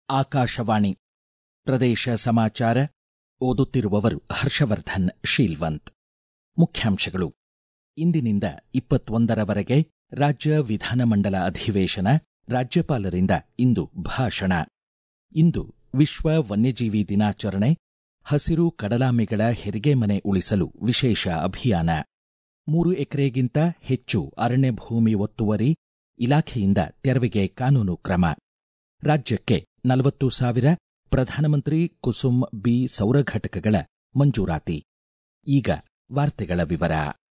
ಆಕಾಶವಾಣಿ ಪ್ರದೇಶ ಸಮಾಚಾರ ಓದುತ್ತಿರುವವರು ಹರ್ಷವರ್ಧನ್ ಶೀಲ್ವಂತ್. ಮುಖ್ಯಾಂಶಗಳು. ಇಂದಿನಿಂದ 21ರವರೆಗೆ ರಾಜ್ಯ ವಿಧಾನಮಂಡಲ ಅಧಿವೇಶನ. ರಾಜ್ಯಪಾಲರಿಂದ ಇಂದು ಭಾಷಣ. ಇಂದು ವಿಶ್ವ ವನ್ಯಜೀವಿ ದಿನಾಚರಣೆ. ಹಸಿರು ಕಡಲಾಮೆಗಳ ಹೆರಿಗೆ ಮನೆ ಉಳಿಸಲು ವಿಶೇಷ ಅಭಿಯಾನ. 3 ಎಕರೆಗಿಂತ ಹೆಚ್ಚು ಅರಣ್ಯ ಭೂಮಿ ಒತ್ತುವರಿ. ಇಲಾಖೆಯಿಂದ ತೆರವಿಗೆ ಕಾನೂನು ಕ್ರಮ. ರಾಜ್ಯಕ್ಕೆ 40,000 ಪ್ರಧಾನಮಂತ್ರಿ ಕುಸುಮ್ ಬಿ ಸೌರ ಘಟಕಗಳ ಮಂಜೂರಾತಿ. ಈಗ ವಾರ್ತೆಗಳ ವಿವರ.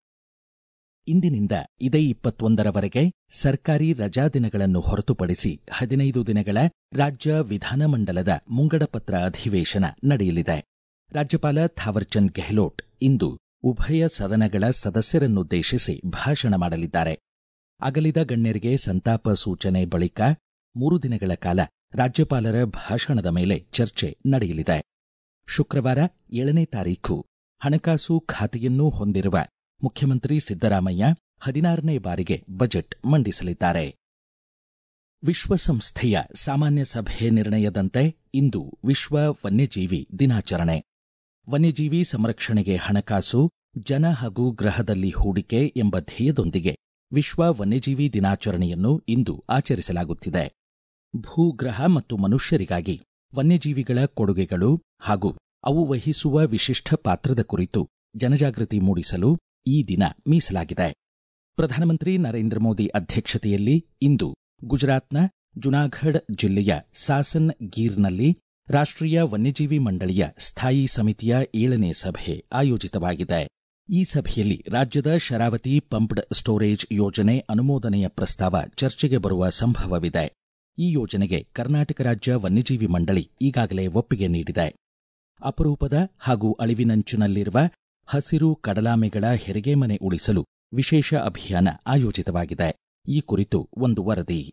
ಇಂದಿನಿಂದ ಇದೇ 21ರವರೆಗೆ ಸರ್ಕಾರಿ ರಜಾದಿನಗಳನ್ನು ಹೊರತುಪಡಿಸಿ 15 ದಿನಗಳ ರಾಜ್ಯ ವಿಧಾನಮಂಡಲದ ಮುಂಗಡಪತ್ರ ಅಧಿವೇಶನ ನಡೆಯಲಿದೆ. ರಾಜ್ಯಪಾಲ ಥಾವರ್ಚಂದ್ ಗೆಹ್ಲೋಟ್ ಇಂದು ಉಭಯ ಸದನಗಳ ಸದಸ್ಯರನ್ನುದ್ದೇಶಿಸಿ ಭಾಷಣ ಮಾಡಲಿದ್ದಾರೆ. ಅಗಲಿದ ಗಣ್ಯರಿಗೆ ಸಂತಾಪ ಸೂಚನೆ ಬಳಿಕ 3 ದಿನಗಳ ಕಾಲ ರಾಜ್ಯಪಾಲರ ಭಾಷಣದ ಮೇಲೆ ಚರ್ಚೆ ನಡೆಯಲಿದೆ. ಶುಕ್ರವಾರ 7ನೇ ತಾರೀಖು ಹಣಕಾಸು ಖಾತೆಯನ್ನೂ ಹೊಂದಿರುವ ಮುಖ್ಯಮಂತ್ರಿ ಸಿದ್ದರಾಮಯ್ಯ 16ನೇ ಬಾರಿಗೆ ಬಜೆಟ್ ಮಂಡಿಸಲಿದ್ದಾರೆ. ವಿಶ್ವಸಂಸ್ಥೆಯ ಸಾಮಾನ್ಯ ಸಭೆ ನಿರ್ಣಯದಂತೆ ಇಂದು ವಿಶ್ವ ವನ್ಯಜೀವಿ ದಿನಾಚರಣೆ. ವನ್ಯಜೀವಿ ಸಂರಕ್ಷಣೆಗೆ ಹಣಕಾಸು, ಜನ ಹಾಗೂ ಗ್ರಹದಲ್ಲಿ ಹೂಡಿಕೆ ಎಂಬ ಧ್ಯೇಯದೊಂದಿಗೆ ವಿಶ್ವ ವನ್ಯಜೀವಿ ದಿನಾಚರಣೆಯನ್ನು ಇಂದು ಆಚರಿಸಲಾಗುತ್ತಿದೆ. ಭೂಗ್ರಹ ಮತ್ತು ಮನುಷ್ಯರಿಗಾಗಿ ವನ್ಯಜೀವಿಗಳ ಕೊಡುಗೆಗಳು ಹಾಗೂ ಅವು ವಹಿಸುವ ವಿಶಿಷ್ಟ ಪಾತ್ರದ ಕುರಿತು ಜನಜಾಗೃತಿ ಮೂಡಿಸಲು ಈ ದಿನ ಮೀಸಲಾಗಿದೆ. ಪ್ರಧಾನಮಂತ್ರಿ ನರೇಂದ್ರ ಮೋದಿ ಅಧ್ಯಕ್ಷತೆಯಲ್ಲಿ ಇಂದು ಗುಜರಾತ್ನ ಜುನಾಗಢ್ ಜಿಲ್ಲೆಯ ಸಾಸನ್ ಗೀರ್ನಲ್ಲಿ ರಾಷ್ಟ್ರೀಯ ವನ್ಯಜೀವಿ ಮಂಡಳಿಯ ಸ್ಥಾಯಿ ಸಮಿತಿಯ 7ನೇ ಸಭೆ ಆಯೋಜಿತವಾಗಿದೆ. ಈ ಸಭೆಯಲ್ಲಿ ರಾಜ್ಯದ ಶರಾವತಿ ಪಂಪ್ಡ್ ಸ್ಟೋರೇಜ್ ಯೋಜನೆ ಅನುಮೋದನೆಯ ಪ್ರಸ್ತಾವ ಚರ್ಚೆಗೆ ಬರುವ ಸಂಭವವಿದೆ. ಈ ಯೋಜನೆಗೆ ಕರ್ನಾಟಕ ರಾಜ್ಯ ವನ್ಯಜೀವಿ ಮಂಡಳಿ ಈಗಾಗಲೇ ಒಪ್ಪಿಗೆ ನೀಡಿದೆ. ಅಪರೂಪದ ಹಾಗೂ ಅಳಿವಿನಂಚಿನಲ್ಲಿರುವ ಹಸಿರು ಕಡಲಾಮೆಗಳ ಹೆರಿಗೆ ಮನೆ ಉಳಿಸಲು ವಿಶೇಷ ಅಭಿಯಾನ ಆಯೋಜಿತವಾಗಿದೆ. ಈ ಕುರಿತು ಒಂದು ವರದಿ.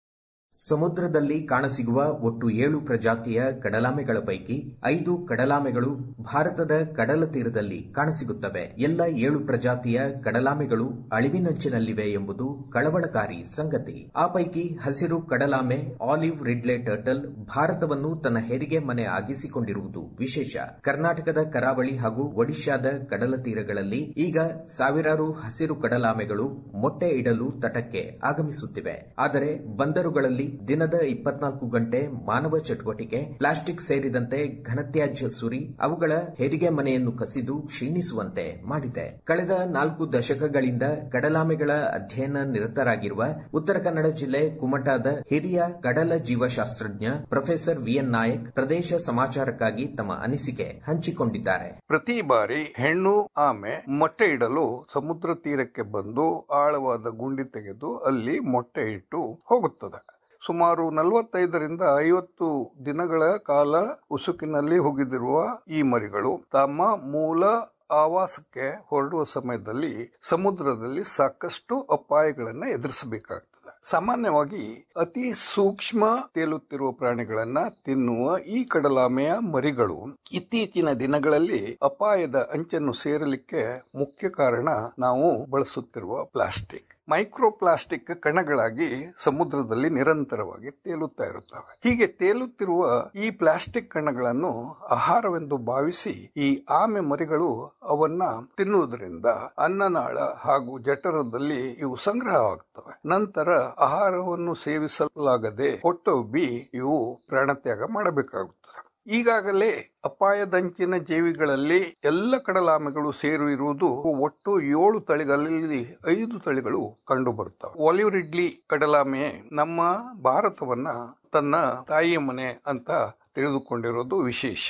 ಸಮುದ್ರದಲ್ಲಿ ಕಾಣಸಿಗುವ ಒಟ್ಟು 7 ಪ್ರಜಾತಿಯ ಕಡಲಾಮೆಗಳ ಪೈಕಿ 5 ಕಡಲಾಮೆಗಳು ಭಾರತದ ಕಡಲ ತೀರದಲ್ಲಿ ಕಾಣಸಿಗುತ್ತವೆ. ಎಲ್ಲ 7 ಪ್ರಜಾತಿಯ ಕಡಲಾಮೆಗಳು ಅಳಿವಿನಂಚಿನಲ್ಲಿವೆ ಎಂಬುದು ಕಳವಳಕಾರಿ ಸಂಗತಿ. ಆ ಪೈಕಿ ಹಸಿರು ಕಡಲಾಮೆ ಆಲಿವ್ ರಿಡ್ಲೆ ಟರ್ಟಲ್ ಭಾರತವನ್ನು ತನ್ನ ಹೆರಿಗೆ ಮನೆ ಆಗಿಸಿಕೊಂಡಿರುವುದು ವಿಶೇಷ. ಕರ್ನಾಟಕದ ಕರಾವಳಿ ಹಾಗೂ ಒಡಿಶಾದ ಕಡಲ ತೀರಗಳಲ್ಲಿ ಈಗ ಸಾವಿರಾರು ಹಸಿರು ಕಡಲಾಮೆಗಳು ಮೊಟ್ಟೆ ಇಡಲು ತಟಕ್ಕೆ ಆಗಮಿಸುತ್ತಿವೆ. ಆದರೆ ಬಂದರುಗಳಲ್ಲಿ ದಿನದ 24 ಗಂಟೆ ಮಾನವ ಚಟುವಟಿಕೆ, ಪ್ಲಾಸ್ಟಿಕ್ ಸೇರಿದಂತೆ ಘನತ್ಯಾಜ್ಯ ಸುರಿ ಅವುಗಳ ಹೆರಿಗೆ ಮನೆಯನ್ನು ಕಸಿದು ಕ್ಷೀಣಿಸುವಂತೆ ಮಾಡಿದೆ. ಕಳೆದ 4 ದಶಕಗಳಿಂದ ಕಡಲಾಮೆಗಳ ಅಧ್ಯಯನ ನಿರತರಾಗಿರುವ ಉತ್ತರ ಕನ್ನಡ ಜಿಲ್ಲೆ ಕುಮಟಾದ ಹಿರಿಯ ಕಡಲ ಜೀವಶಾಸ್ತ್ರಜ್ಞ ಪ್ರೊಫೆಸರ್ ವಿಎನ್ ನಾಯಕ್ ಪ್ರದೇಶ ಸಮಾಚಾರಕ್ಕಾಗಿ ತಮ್ಮ ಅನಿಸಿಕೆ ಹಂಚಿಕೊಂಡಿದ್ದಾರೆ. ಪ್ರತಿ ಬಾರಿ ಹೆಣ್ಣು ಆಮೆ ಮೊಟ್ಟೆ ಇಡಲು ಸಮುದ್ರ ತೀರಕ್ಕೆ ಬಂದು ಆಳವಾದ ಗುಂಡಿ ತೆಗೆದು ಅಲ್ಲಿ ಮೊಟ್ಟೆ ಇಟ್ಟು ಹೋಗುತ್ತದೆ. ಸುಮಾರು 45ರಿಂದ 50 ದಿನಗಳ ಕಾಲ ಉಸುಕಿನಲ್ಲಿ ಹುಗಿದಿರುವ ಈ ಮರಿಗಳು ತಮ್ಮ ಮೂಲ ಆವಾಸಕ್ಕೆ ಹೊರಡುವ ಸಮಯದಲ್ಲಿ ಸಮುದ್ರದಲ್ಲಿ ಸಾಕಷ್ಟು ಅಪಾಯಗಳನ್ನು ಎದುರಿಸಬೇಕಾಗ್ತದೆ. ಸಾಮಾನ್ಯವಾಗಿ ಅತಿ ಸೂಕ್ಷ್ಮ ತೇಲುತ್ತಿರುವ ಪ್ರಾಣಿಗಳನ್ನ ತಿನ್ನುವ ಈ ಕಡಲಾಮೆಯ ಮರಿಗಳು ಇತ್ತೀಚಿನ ದಿನಗಳಲ್ಲಿ ಅಪಾಯದ ಅಂಚನ್ನು ಸೇರಲಿಕ್ಕೆ ಮುಖ್ಯ ಕಾರಣ ನಾವು ಬಳಸುತ್ತಿರುವ ಪ್ಲಾಸ್ಟಿಕ್. ಮೈಕ್ರೋ ಪ್ಲಾಸ್ಟಿಕ್ ಕಣಗಳಾಗಿ ಸಮುದ್ರದಲ್ಲಿ ನಿರಂತರವಾಗಿ ತೇಲುತ್ತಾ ಇರುತ್ತವೆ. ಹೀಗೆ ತೇಲುತ್ತಿರುವ ಈ ಪ್ಲಾಸ್ಟಿಕ್ ಕಣಗಳನ್ನು ಆಹಾರವೆಂದು ಭಾವಿಸಿ ಈ ಆಮೆ ಮರಿಗಳು ಅವನ್ನ ತಿನ್ನುವುದರಿಂದ ಅನ್ನನಾಳ ಹಾಗೂ ಜಠರದಲ್ಲಿ ಇವು ಸಂಗ್ರಹವಾಗುತ್ತವೆ. ನಂತರ ಆಹಾರವನ್ನು ಸೇವಿಸಲಾಗದೆ ಹೊಟ್ಟುಬ್ಬಿ ಇವು ಪ್ರಾಣತ್ಯಾಗ ಮಾಡಬೇಕಾಗುತ್ತದೆ. ಈಗಾಗಲೇ ಅಪಾಯದಂಚಿನ ಜೀವಿಗಳಲ್ಲಿ ಎಲ್ಲ ಕಡಲಾಮೆಗಳು ಸೇರಿರುವುದು ಒಟ್ಟು 7 ತಳಿಗಳಲ್ಲಿ 5 ತಳಿಗಳು ಕಂಡುಬರುತ್ತವೆ. ಆಲಿವ್ ರಿಡ್ಲಿ ಕಡಲಾಮೆ ನಮ್ಮ ಭಾರತವನ್ನ ತನ್ನ ತಾಯಿಯ ಮನೆ ಅಂತ ತಿಳಿದುಕೊಂಡಿರೋದು ವಿಶೇಷ.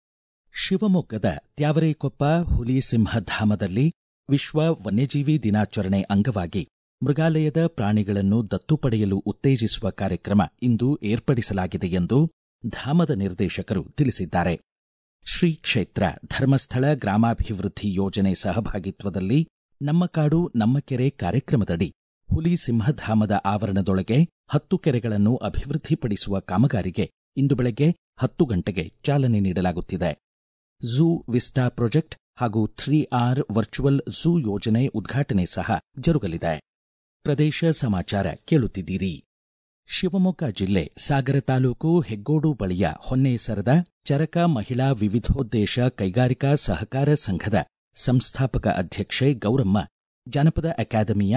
ಶಿವಮೊಗ್ಗದ ತ್ಯಾವರೆಕೊಪ್ಪ ಹುಲಿ ಸಿಂಹಧಾಮದಲ್ಲಿ ವಿಶ್ವ ವನ್ಯಜೀವಿ ದಿನಾಚರಣೆ ಅಂಗವಾಗಿ ಮೃಗಾಲಯದ ಪ್ರಾಣಿಗಳನ್ನು ದತ್ತು ಪಡೆಯಲು ಉತ್ತೇಜಿಸುವ ಕಾರ್ಯಕ್ರಮ ಇಂದು ಏರ್ಪಡಿಸಲಾಗಿದೆ ಎಂದು ಧಾಮದ ನಿರ್ದೇಶಕರು ತಿಳಿಸಿದ್ದಾರೆ. ಶ್ರೀ ಕ್ಷೇತ್ರ ಧರ್ಮಸ್ಥಳ ಗ್ರಾಮಾಭಿವೃದ್ಧಿ ಯೋಜನೆ ಸಹಭಾಗಿತ್ವದಲ್ಲಿ ನಮ್ಮ ಕಾಡು ನಮ್ಮ ಕೆರೆ ಕಾರ್ಯಕ್ರಮದಡಿ ಹುಲಿ ಸಿಂಹಧಾಮದ ಆವರಣದೊಳಗೆ 10 ಕೆರೆಗಳನ್ನು ಅಭಿವೃದ್ಧಿಪಡಿಸುವ ಕಾಮಗಾರಿಗೆ ಇಂದು ಬೆಳಗ್ಗೆ 10 ಗಂಟೆಗೆ ಚಾಲನೆ ನೀಡಲಾಗುತ್ತಿದೆ. ಝೂ ವಿಸ್ಟಾ ಪ್ರಾಜೆಕ್ಟ್ ಹಾಗೂ 3R ವರ್ಚುವಲ್ ಝೂ ಯೋಜನೆ ಉದ್ಘಾಟನೆ ಸಹ ಜರುಗಲಿದೆ. ಪ್ರದೇಶ ಸಮಾಚಾರ ಕೇಳುತ್ತಿದ್ದೀರಿ. ಶಿವಮೊಗ್ಗ ಜಿಲ್ಲೆ ಸಾಗರ ತಾಲೂಕು ಹೆಗ್ಗೋಡು ಬಳಿಯ ಹೊನ್ನೇಸರದ ಚರಕ ಮಹಿಳಾ ವಿವಿಧೋದ್ದೇಶ ಕೈಗಾರಿಕಾ ಸಹಕಾರ ಸಂಘದ ಸಂಸ್ಥಾಪಕ ಅಧ್ಯಕ್ಷೆ ಗೌರಮ್ಮ ಜಾನಪದ ಅಕಾಡೆಮಿಯ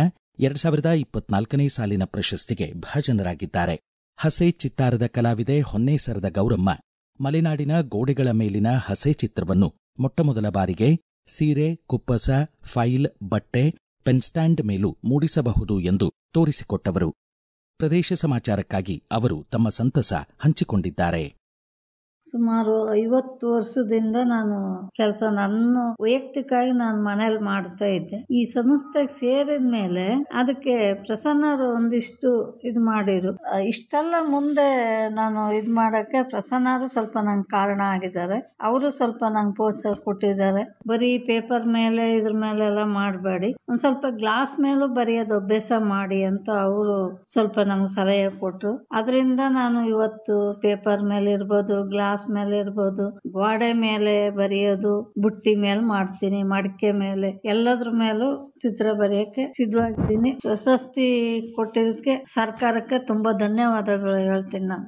2024ನೇ ಸಾಲಿನ ಪ್ರಶಸ್ತಿಗೆ ಭಾಜನರಾಗಿದ್ದಾರೆ. ಹಸೆ ಚಿತ್ತಾರದ ಕಲಾವಿದೆ ಹೊನ್ನೇಸರದ ಗೌರಮ್ಮ ಮಲೆನಾಡಿನ ಗೋಡೆಗಳ ಮೇಲಿನ ಹಸೆ ಚಿತ್ರವನ್ನು ಮೊಟ್ಟಮೊದಲ ಬಾರಿಗೆ ಸೀರೆ, ಕುಪ್ಪಸ, ಫೈಲ್, ಬಟ್ಟೆ, ಪೆನ್ಸ್ಟ್ಯಾಂಡ್ ಮೇಲೂ ಮೂಡಿಸಬಹುದು ಎಂದು ತೋರಿಸಿಕೊಟ್ಟವರು. ಪ್ರದೇಶ ಸಮಾಚಾರಕ್ಕಾಗಿ ಅವರು ತಮ್ಮ ಸಂತಸ ಹಂಚಿಕೊಂಡಿದ್ದಾರೆ. ಸುಮಾರು 50 ವರ್ಷದಿಂದ ನಾನು ಕೆಲಸ ನನ್ನ ವೈಯಕ್ತಿಕವಾಗಿ ನಾನು ಮನೇಲಿ ಮಾಡ್ತಾ ಇದ್ದೆ. ಈ ಸಂಸ್ಥೆಗೆ ಸೇರಿದ ಮೇಲೆ ಅದಕ್ಕೆ ಪ್ರಸನ್ನರು ಒಂದಿಷ್ಟು ಇದು ಮಾಡಿರು. ಇಷ್ಟೆಲ್ಲ ಮುಂದೆ ನಾನು ಇದು ಮಾಡಕ್ಕೆ ಪ್ರಸನ್ನರು ಸ್ವಲ್ಪ ನಂಗೆ ಕಾರಣ ಆಗಿದ್ದಾರೆ. ಅವರು ಸ್ವಲ್ಪ ನಂಗೆ ಪ್ರೋತ್ಸಾಹ ಕೊಟ್ಟಿದ್ದಾರೆ. ಬರೀ ಪೇಪರ್ ಮೇಲೆ ಇದ್ರ ಮೇಲೆಲ್ಲ ಮಾಡಬೇಡಿ, ಒಂದ್ ಸ್ವಲ್ಪ ಗ್ಲಾಸ್ ಮೇಲೂ ಬರೆಯೋದು ಅಭ್ಯಾಸ ಮಾಡಿ ಅಂತ ಅವರು ಸ್ವಲ್ಪ ನಮ್ಗೆ ಸಲಹೆ ಕೊಟ್ರು. ಅದರಿಂದ ನಾನು ಇವತ್ತು ಪೇಪರ್ ಮೇಲೆ ಇರ್ಬೋದು, ಗ್ಲಾಸ್ ಮೇಲೆ ಇರ್ಬೋದು, ಗೋಡೆ ಮೇಲೆ ಬರೆಯೋದು, ಬುಟ್ಟಿ ಮೇಲೆ ಮಾಡ್ತೀನಿ, ಮಡಿಕೆ ಮೇಲೆ ಎಲ್ಲದ್ರ ಮೇಲೂ ಚಿತ್ರ ಬರೆಯಕ್ಕೆ ಸಿದ್ಧವಾಗಿದ್ದೀನಿ. ಪ್ರಶಸ್ತಿ ಕೊಟ್ಟಿದ್ದಕ್ಕೆ ಸರ್ಕಾರಕ್ಕೆ ತುಂಬಾ ಧನ್ಯವಾದಗಳು ಹೇಳ್ತೀನಿ ನಾನು.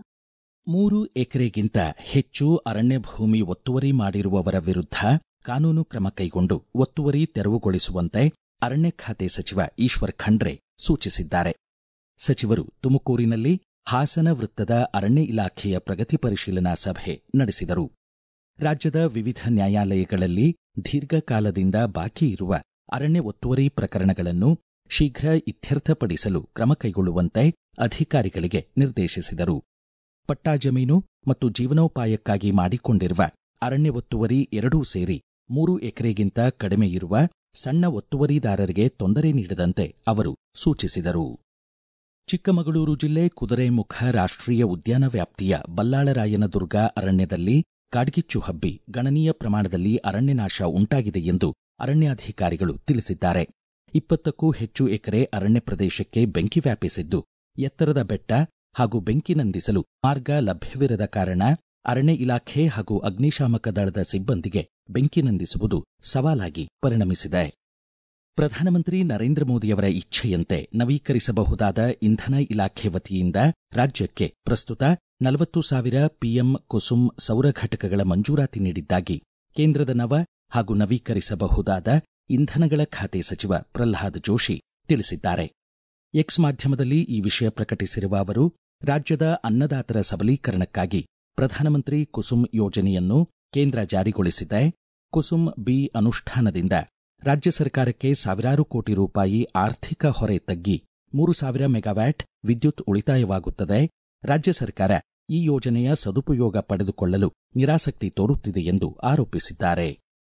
3 ಎಕರೆಗಿಂತ ಹೆಚ್ಚು ಅರಣ್ಯ ಭೂಮಿ ಒತ್ತುವರಿ ಮಾಡಿರುವವರ ವಿರುದ್ಧ ಕಾನೂನು ಕ್ರಮ ಕೈಗೊಂಡು ಒತ್ತುವರಿ ತೆರವುಗೊಳಿಸುವಂತೆ ಅರಣ್ಯ ಖಾತೆ ಸಚಿವ ಈಶ್ವರ್ ಖಂಡ್ರೆ ಸೂಚಿಸಿದ್ದಾರೆ. ಸಚಿವರು ತುಮಕೂರಿನಲ್ಲಿ ಹಾಸನ ವೃತ್ತದ ಅರಣ್ಯ ಇಲಾಖೆಯ ಪ್ರಗತಿ ಪರಿಶೀಲನಾ ಸಭೆ ನಡೆಸಿದರು. ರಾಜ್ಯದ ವಿವಿಧ ನ್ಯಾಯಾಲಯಗಳಲ್ಲಿ ದೀರ್ಘಕಾಲದಿಂದ ಬಾಕಿ ಇರುವ ಅರಣ್ಯ ಒತ್ತುವರಿ ಪ್ರಕರಣಗಳನ್ನು ಶೀಘ್ರ ಇತ್ಯರ್ಥಪಡಿಸಲು ಕ್ರಮ ಕೈಗೊಳ್ಳುವಂತೆ ಅಧಿಕಾರಿಗಳಿಗೆ ನಿರ್ದೇಶಿಸಿದರು. ಪಟ್ಟಾ ಜಮೀನು ಮತ್ತು ಜೀವನೋಪಾಯಕ್ಕಾಗಿ ಮಾಡಿಕೊಂಡಿರುವ ಅರಣ್ಯ ಒತ್ತುವರಿ ಎರಡೂ ಸೇರಿ 3 ಎಕರೆಗಿಂತ ಕಡಿಮೆ ಇರುವ ಸಣ್ಣ ಒತ್ತುವರಿದಾರರಿಗೆ ತೊಂದರೆ ನೀಡದಂತೆ ಅವರು ಸೂಚಿಸಿದರು. ಚಿಕ್ಕಮಗಳೂರು ಜಿಲ್ಲೆ ಕುದುರೆಮುಖ ರಾಷ್ಟ್ರೀಯ ಉದ್ಯಾನ ವ್ಯಾಪ್ತಿಯ ಬಲ್ಲಾಳರಾಯನದುರ್ಗ ಅರಣ್ಯದಲ್ಲಿ ಕಾಡ್ಗಿಚ್ಚು ಹಬ್ಬಿ ಗಣನೀಯ ಪ್ರಮಾಣದಲ್ಲಿ ಅರಣ್ಯನಾಶ ಉಂಟಾಗಿದೆ ಎಂದು ಅರಣ್ಯಾಧಿಕಾರಿಗಳು ತಿಳಿಸಿದ್ದಾರೆ. 20ಕ್ಕೂ ಹೆಚ್ಚು ಎಕರೆ ಅರಣ್ಯ ಪ್ರದೇಶಕ್ಕೆ ಬೆಂಕಿ ವ್ಯಾಪಿಸಿದ್ದು, ಎತ್ತರದ ಬೆಟ್ಟ ಹಾಗೂ ಬೆಂಕಿ ನಂದಿಸಲು ಮಾರ್ಗ ಲಭ್ಯವಿರದ ಕಾರಣ ಅರಣ್ಯ ಇಲಾಖೆ ಹಾಗೂ ಅಗ್ನಿಶಾಮಕ ದಳದ ಸಿಬ್ಬಂದಿಗೆ ಬೆಂಕಿ ನಂದಿಸುವುದು ಸವಾಲಾಗಿ ಪರಿಣಮಿಸಿದೆ. ಪ್ರಧಾನಮಂತ್ರಿ ನರೇಂದ್ರ ಮೋದಿಯವರ ಇಚ್ಛೆಯಂತೆ ನವೀಕರಿಸಬಹುದಾದ ಇಂಧನ ಇಲಾಖೆ ವತಿಯಿಂದ ರಾಜ್ಯಕ್ಕೆ ಪ್ರಸ್ತುತ 40,000 ಪಿಎಂ ಕುಸುಮ್ ಸೌರ ಘಟಕಗಳ ಮಂಜೂರಾತಿ ನೀಡಿದ್ದಾಗಿ ಕೇಂದ್ರದ ನವ ಹಾಗೂ ನವೀಕರಿಸಬಹುದಾದ ಇಂಧನಗಳ ಖಾತೆ ಸಚಿವ ಪ್ರಹ್ಲಾದ್ ಜೋಶಿ ತಿಳಿಸಿದ್ದಾರೆ. ಎಕ್ಸ್ ಮಾಧ್ಯಮದಲ್ಲಿ ಈ ವಿಷಯ ಪ್ರಕಟಿಸಿರುವ ಅವರು, ರಾಜ್ಯದ ಅನ್ನದಾತರ ಸಬಲೀಕರಣಕ್ಕಾಗಿ ಪ್ರಧಾನಮಂತ್ರಿ ಕುಸುಮ್ ಯೋಜನೆಯನ್ನು ಕೇಂದ್ರ ಜಾರಿಗೊಳಿಸಿದೆ. ಕುಸುಮ್ ಬಿ ಅನುಷ್ಠಾನದಿಂದ ರಾಜ್ಯ ಸರ್ಕಾರಕ್ಕೆ ಸಾವಿರಾರು ಕೋಟಿ ರೂಪಾಯಿ ಆರ್ಥಿಕ ಹೊರೆ ತಗ್ಗಿ 3,000 ಮೆಗಾವ್ಯಾಟ್ ವಿದ್ಯುತ್ ಉಳಿತಾಯವಾಗುತ್ತದೆ. ರಾಜ್ಯ ಸರ್ಕಾರ ಈ ಯೋಜನೆಯ ಸದುಪಯೋಗ ಪಡೆದುಕೊಳ್ಳಲು ನಿರಾಸಕ್ತಿ ತೋರುತ್ತಿದೆ ಎಂದು ಆರೋಪಿಸಿದ್ದಾರೆ.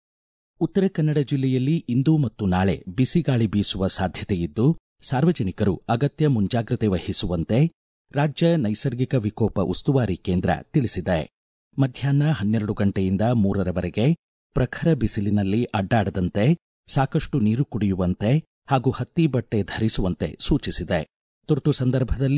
ಉತ್ತರ ಕನ್ನಡ ಜಿಲ್ಲೆಯಲ್ಲಿ ಇಂದು ಮತ್ತು ನಾಳೆ ಬಿಸಿಗಾಳಿ ಬೀಸುವ ಸಾಧ್ಯತೆಯಿದ್ದು, ಸಾರ್ವಜನಿಕರು ಅಗತ್ಯ ಮುಂಜಾಗ್ರತೆ ವಹಿಸುವಂತೆ ರಾಜ್ಯ ನೈಸರ್ಗಿಕ ವಿಕೋಪ ಉಸ್ತುವಾರಿ ಕೇಂದ್ರ ತಿಳಿಸಿದೆ. ಮಧ್ಯಾಹ್ನ 12 ಗಂಟೆಯಿಂದ 3ರವರೆಗೆ ಪ್ರಖರ ಬಿಸಿಲಿನಲ್ಲಿ ಅಡ್ಡಾಡದಂತೆ, ಸಾಕಷ್ಟು ನೀರು ಕುಡಿಯುವಂತೆ ಹಾಗೂ ಹತ್ತಿ ಬಟ್ಟೆ ಧರಿಸುವಂತೆ ಸೂಚಿಸಿದೆ. ತುರ್ತು ಸಂದರ್ಭದಲ್ಲಿ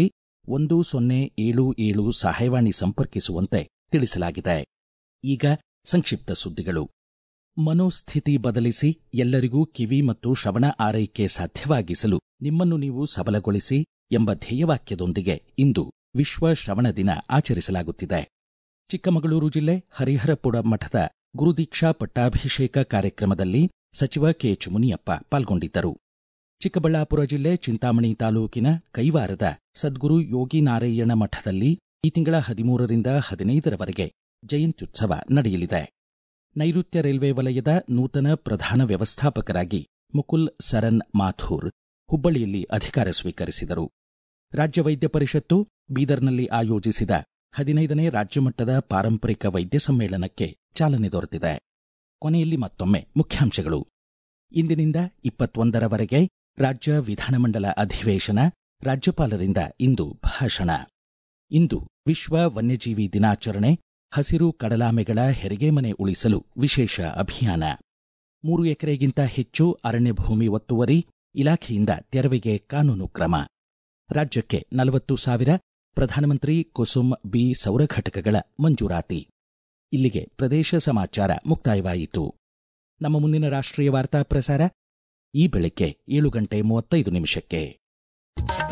1077 ಸಹಾಯವಾಣಿ ಸಂಪರ್ಕಿಸುವಂತೆ ತಿಳಿಸಲಾಗಿದೆ. ಈಗ ಸಂಕ್ಷಿಪ್ತ ಸುದ್ದಿಗಳು. ಮನೋಸ್ಥಿತಿ ಬದಲಿಸಿ ಎಲ್ಲರಿಗೂ ಕಿವಿ ಮತ್ತು ಶ್ರವಣ ಆರೈಕೆ ಸಾಧ್ಯವಾಗಿಸಲು ನಿಮ್ಮನ್ನು ನೀವು ಸಬಲಗೊಳಿಸಿ ಎಂಬ ಧ್ಯೇಯವಾಕ್ಯದೊಂದಿಗೆ ಇಂದು ವಿಶ್ವ ಶ್ರವಣ ದಿನ ಆಚರಿಸಲಾಗುತ್ತಿದೆ. ಚಿಕ್ಕಮಗಳೂರು ಜಿಲ್ಲೆ ಹರಿಹರಪುರ ಮಠದ ಗುರುದೀಕ್ಷಾ ಪಟ್ಟಾಭಿಷೇಕ ಕಾರ್ಯಕ್ರಮದಲ್ಲಿ ಸಚಿವ ಕೆಎಚ್ ಮುನಿಯಪ್ಪ ಪಾಲ್ಗೊಂಡಿದ್ದರು. ಚಿಕ್ಕಬಳ್ಳಾಪುರ ಜಿಲ್ಲೆ ಚಿಂತಾಮಣಿ ತಾಲೂಕಿನ ಕೈವಾರದ ಸದ್ಗುರು ಯೋಗಿನಾರಾಯಣ ಮಠದಲ್ಲಿ ಈ ತಿಂಗಳ 13ರಿಂದ 15ರವರೆಗೆ ಜಯಂತ್ಯುತ್ಸವ ನಡೆಯಲಿದೆ. ನೈಋತ್ಯ ರೈಲ್ವೆ ವಲಯದ ನೂತನ ಪ್ರಧಾನ ವ್ಯವಸ್ಥಾಪಕರಾಗಿ ಮುಕುಲ್ ಸರನ್ ಮಾಥೂರ್ ಹುಬ್ಬಳ್ಳಿಯಲ್ಲಿ ಅಧಿಕಾರ ಸ್ವೀಕರಿಸಿದರು. ರಾಜ್ಯ ವೈದ್ಯ ಪರಿಷತ್ತು ಬೀದರ್ನಲ್ಲಿ ಆಯೋಜಿಸಿದ 15ನೇ ರಾಜ್ಯಮಟ್ಟದ ಪಾರಂಪರಿಕ ವೈದ್ಯ ಸಮ್ಮೇಳನಕ್ಕೆ ಚಾಲನೆ ದೊರೆತಿದೆ. ಕೊನೆಯಲ್ಲಿ ಮತ್ತೊಮ್ಮೆ ಮುಖ್ಯಾಂಶಗಳು. ಇಂದಿನಿಂದ 21ರವರೆಗೆ ರಾಜ್ಯ ವಿಧಾನಮಂಡಲ ಅಧಿವೇಶನ, ರಾಜ್ಯಪಾಲರಿಂದ ಇಂದು ಭಾಷಣ. ಇಂದು ವಿಶ್ವ ವನ್ಯಜೀವಿ ದಿನಾಚರಣೆ, ಹಸಿರು ಕಡಲಾಮೆಗಳ ಹೆರಿಗೆ ಮನೆ ಉಳಿಸಲು ವಿಶೇಷ ಅಭಿಯಾನ. 3 ಎಕರೆಗಿಂತ ಹೆಚ್ಚು ಅರಣ್ಯ ಭೂಮಿ ಒತ್ತುವರಿ, ಇಲಾಖೆಯಿಂದ ತೆರವಿಗೆ ಕಾನೂನು ಕ್ರಮ. ರಾಜ್ಯಕ್ಕೆ 40,000 ಪ್ರಧಾನಮಂತ್ರಿ ಕುಸುಮ್ ಬಿ ಸೌರ ಘಟಕಗಳ ಮಂಜೂರಾತಿ. ಇಲ್ಲಿಗೆ ಪ್ರದೇಶ ಸಮಾಚಾರ ಮುಕ್ತಾಯವಾಯಿತು. ನಮ್ಮ ಮುಂದಿನ ರಾಷ್ಟ್ರೀಯ ವಾರ್ತಾ ಪ್ರಸಾರ ಈ ಬೆಳಗ್ಗೆ 7:35 ನಿಮಿಷಕ್ಕೆ.